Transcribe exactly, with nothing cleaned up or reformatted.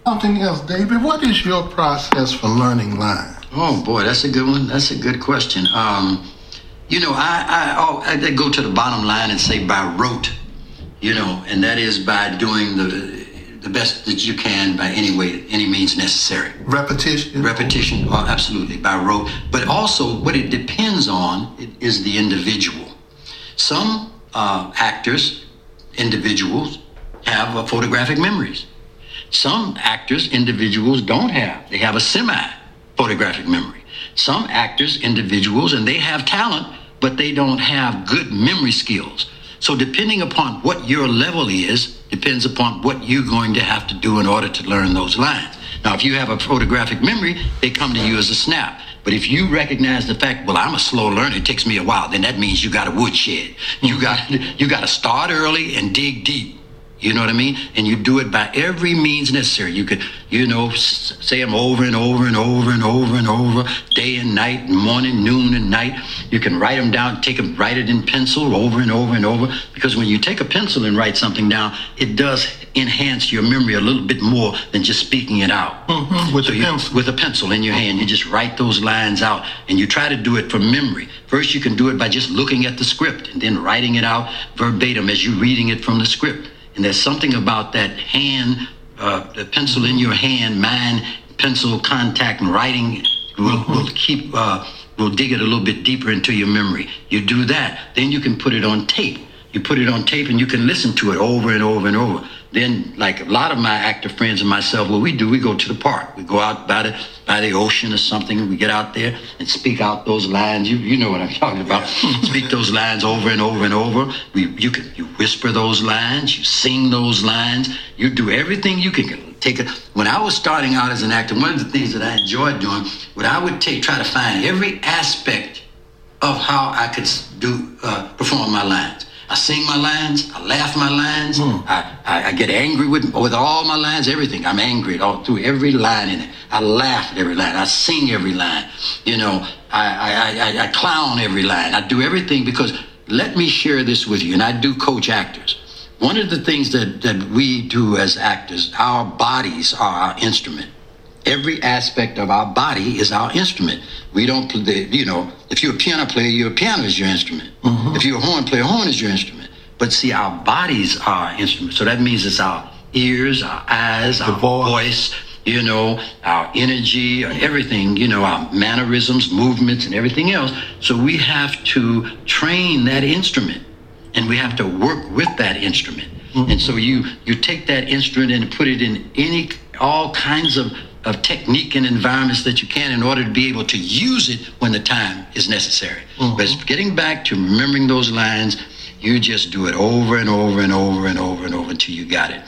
Something else, David. What is your process for learning lines? Oh boy, that's a good one. That's a good question. Um, you know, I I, oh, I go to the bottom line and say by rote, you know, and that is by doing the the best that you can by any way, any means necessary. Repetition. Repetition, oh, absolutely, by rote. But also, what it depends on is the individual. Some uh, actors, individuals, have uh, photographic memories. Some actors, individuals, don't have. They have a semi-photographic memory. Some actors, individuals, and they have talent, but they don't have good memory skills. So depending upon what your level is, depends upon what you're going to have to do in order to learn those lines. Now, if you have a photographic memory, they come to you as a snap. But if you recognize the fact, well, I'm a slow learner, it takes me a while, then that means you got a woodshed. You got, you got to start early and dig deep. You know what I mean? And you do it by every means necessary. You could, you know, s- say them over and over and over and over and over, day and night, morning, noon, and night. You can write them down, take them, write it in pencil over and over and over. Because when you take a pencil and write something down, it does enhance your memory a little bit more than just speaking it out. Mm-hmm. With so a you, pencil. With a pencil in your hand, you just write those lines out, and you try to do it from memory. First, you can do it by just looking at the script and then writing it out verbatim as you're reading it from the script. And there's something about that hand, uh, the pencil in your hand, mind, pencil contact, and writing will, Mm-hmm. will keep, uh, will dig it a little bit deeper into your memory. You do that, then you can put it on tape. You put it on tape and you can listen to it over and over and over. Then, like a lot of my actor friends and myself, what we do, we go to the park. We go out by the by the ocean or something, and we get out there and speak out those lines. You you know what I'm talking about. Speak those lines over and over and over. We you can you whisper those lines, you sing those lines, you do everything you can. Take it. When I was starting out as an actor, one of the things that I enjoyed doing, what I would take, try to find every aspect of how I could do uh, perform my lines. I sing my lines, I laugh my lines, mm. I, I, I get angry with with all my lines, everything. I'm angry all through every line in it. I laugh at every line. I sing every line. You know, I, I, I, I clown every line. I do everything because, let me share this with you, and I do coach actors. One of the things that, that we do as actors, our bodies are our instrument. Every aspect of our body is our instrument. We don't, you know, if you're a piano player, your piano is your instrument. Mm-hmm. If you're a horn player, horn is your instrument. But see, our bodies are our instrument. So that means it's our ears, our eyes, the our voice. voice, you know, our energy, everything, you know, our mannerisms, movements, and everything else. So we have to train that instrument, and we have to work with that instrument. Mm-hmm. And so you you take that instrument and put it in any, all kinds of of technique and environments that you can in order to be able to use it when the time is necessary. Mm-hmm. But getting back to remembering those lines, you just do it over and over and over and over and over until you got it.